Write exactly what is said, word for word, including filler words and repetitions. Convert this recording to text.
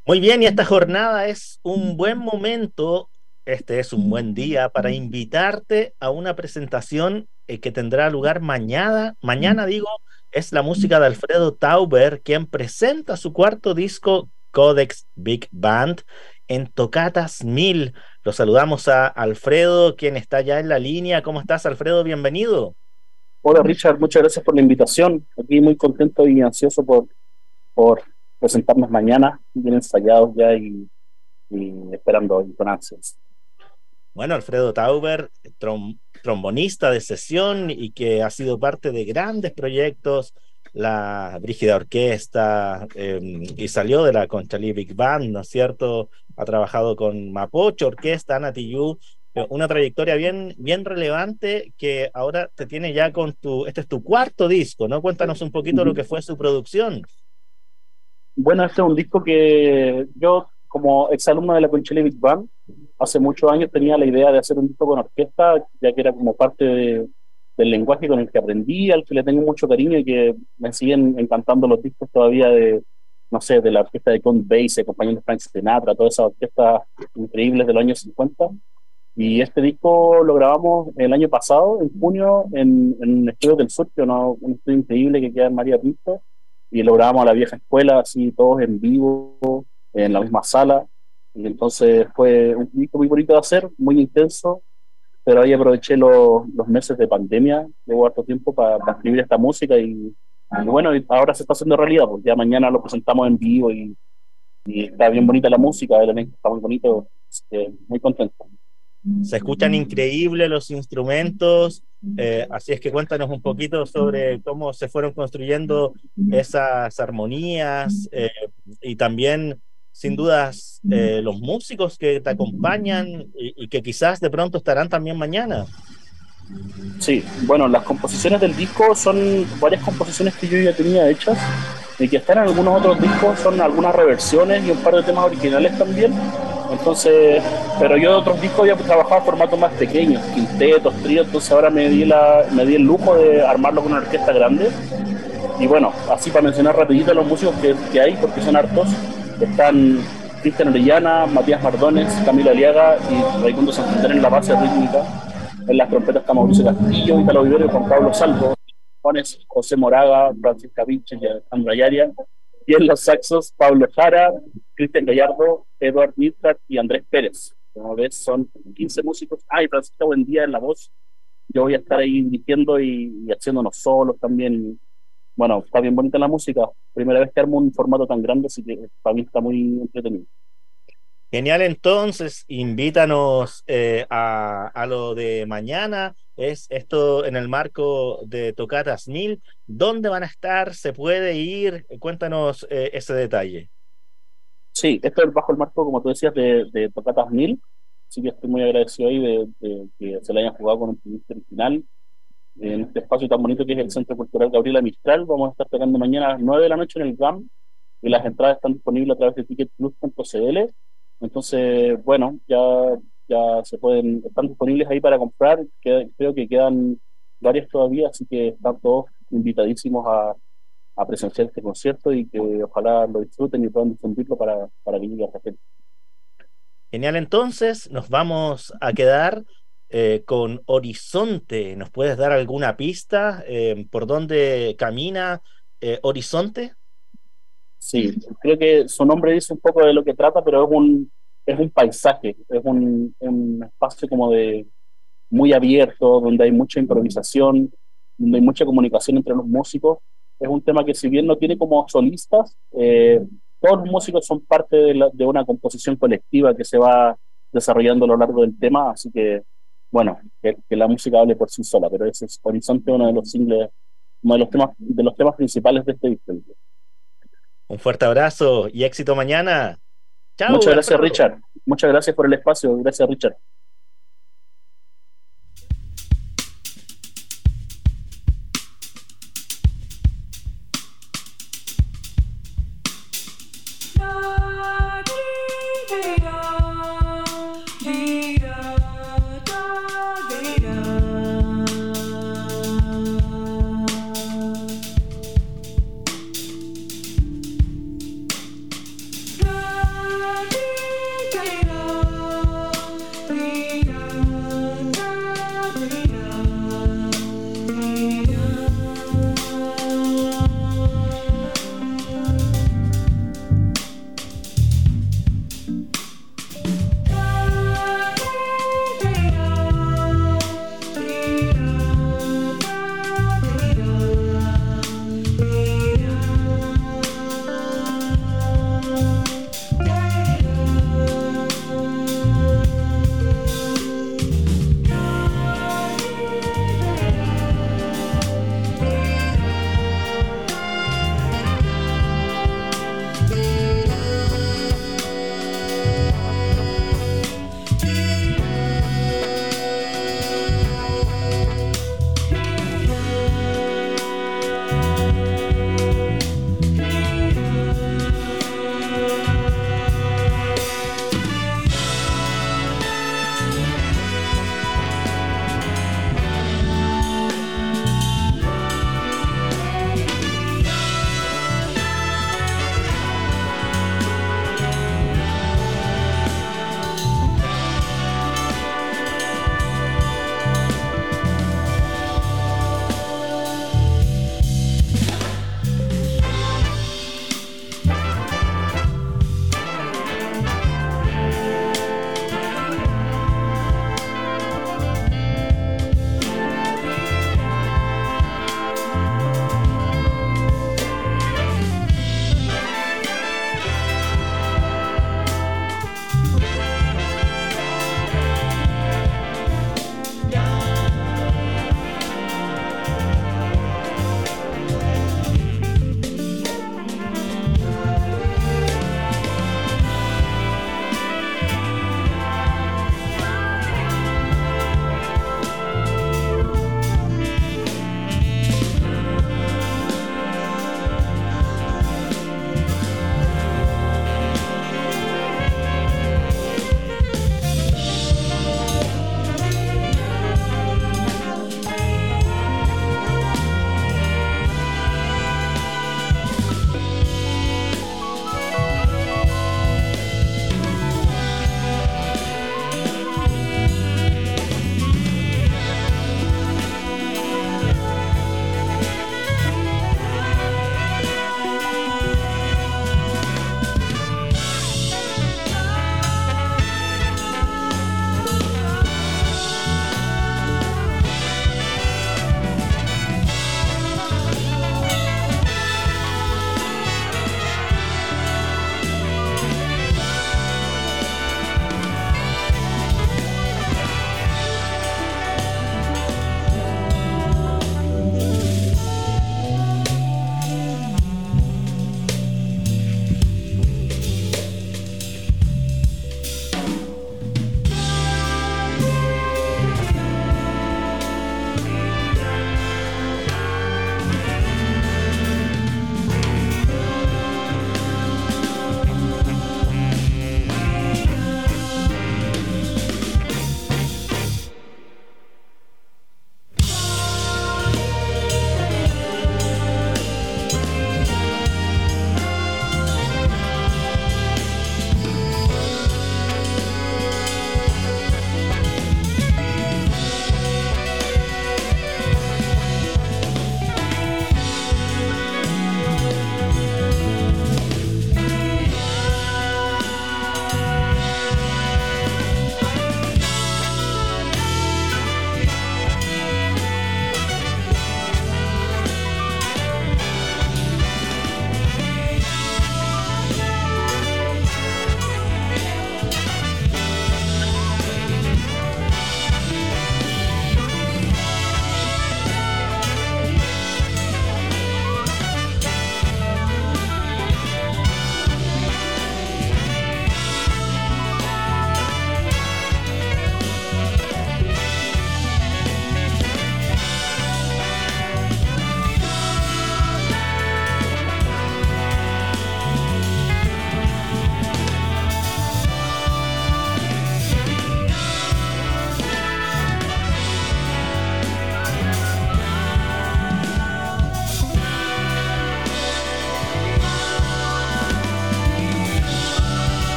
Muy bien, y esta jornada es un buen momento, este es un buen día para invitarte a una presentación eh, que tendrá lugar mañana. Mañana, digo, es la música de Alfredo Tauber, quien presenta su cuarto disco Codex Big Band en Tocatas Mil. Lo saludamos a Alfredo, quien está ya en la línea. ¿Cómo estás, Alfredo? Bienvenido. Hola Richard, muchas gracias por la invitación. Aquí muy contento y ansioso por, por presentarnos mañana, bien ensayados ya y, y esperando y con ansias. Bueno, Alfredo Tauber, trom- trombonista de sesión y que ha sido parte de grandes proyectos, la Brígida Orquesta, eh, y salió de la Conchalí Big Band, ¿no es cierto? Ha trabajado con Mapocho Orquesta, Ana Tijoux, eh, una trayectoria bien, bien relevante que ahora te tiene ya con tu, este es tu cuarto disco, ¿no? Cuéntanos un poquito lo Ujú. que fue su producción. Bueno, este es un disco que yo, como exalumno de la Conchile Big Band, hace muchos años tenía la idea de hacer un disco con orquesta, ya que era como parte de- del lenguaje con el que aprendí, al que le tengo mucho cariño y que me siguen encantando los discos todavía de, no sé, de la orquesta de Count Basie, acompañando a Frank Sinatra, todas esas orquestas increíbles de los años cincuenta. Y este disco lo grabamos el año pasado, en junio, en, en Estudios del Sur, que no, un estudio increíble que queda en María Pinto, y lo grabamos a la vieja escuela, así todos en vivo, en la misma sala. Y entonces fue un disco muy bonito de hacer, muy intenso, pero ahí aproveché los, los meses de pandemia, llevo harto tiempo para escribir esta música y, y bueno, y ahora se está haciendo realidad, pues ya mañana lo presentamos en vivo y, y está bien bonita la música, el elenco está muy bonito, así que muy contento. Se escuchan increíbles los instrumentos, eh, así es que cuéntanos un poquito sobre cómo se fueron construyendo esas armonías, eh, y también, sin dudas, eh, los músicos que te acompañan y, y que quizás de pronto estarán también mañana. Sí, bueno, las composiciones del disco son varias composiciones que yo ya tenía hechas y que están en algunos otros discos, son algunas reversiones y un par de temas originales también. Entonces, pero yo de otros discos había trabajado en formatos más pequeños, quintetos, tríos, entonces ahora me di, la, me di el lujo de armarlo con una orquesta grande. Y bueno, así para mencionar rapidito los músicos que, que hay, porque son hartos, están Cristian Orellana, Matías Mardones, Camilo Aliaga y Raimundo Santander en la base rítmica. En las trompetas está Mauricio Castillo, Italo Vivero y Juan Pablo Salvo. Juanes, José Moraga, Francisca Vinches y Alejandra Yaria. Y en los saxos, Pablo Jara, Cristian Gallardo, Eduard Midgard y Andrés Pérez. Como ves, son quince músicos. Ah, y Francisca Buendía en la voz. Yo voy a estar ahí dirigiendo y, y haciéndonos solos también. Bueno, está bien bonita la música. Primera vez que armo un formato tan grande, así que para mí está muy entretenido. Genial, entonces, invítanos eh, a, a lo de mañana. Es esto en el marco de Tocatas Mil. ¿Dónde van a estar? ¿Se puede ir? Cuéntanos eh, ese detalle. Sí, esto es bajo el marco, como tú decías, de, de Tocatas Mil. Así que estoy muy agradecido ahí de, de que se le hayan jugado con un proyecto original en este espacio tan bonito que es el Centro Cultural Gabriela Mistral. Vamos a estar tocando mañana a las nueve de la noche en el G A M y las entradas están disponibles a través de ticket plus punto c l. Entonces, bueno, ya, ya se pueden, están disponibles ahí para comprar. Que, creo que quedan varias todavía, así que están todos invitadísimos a, a presenciar este concierto y que ojalá lo disfruten y puedan difundirlo para, para que llegue a la gente. Genial, entonces nos vamos a quedar eh, con Horizonte. ¿Nos puedes dar alguna pista eh, por dónde camina eh, Horizonte? Sí, creo que su nombre dice un poco de lo que trata, pero es un, es un paisaje, es un, un espacio como de muy abierto, donde hay mucha improvisación, donde hay mucha comunicación entre los músicos. Es un tema que si bien no tiene como solistas, eh, todos los músicos son parte de, la- de una composición colectiva que se va desarrollando a lo largo del tema, así que, bueno, que, que la música hable por sí sola, pero ese es Horizonte, uno de los singles, uno de los temas, de los temas principales de este disco. Un fuerte abrazo y éxito mañana. Chao, Muchas gracias, Alfredo. Richard. Muchas gracias por el espacio. Gracias, Richard.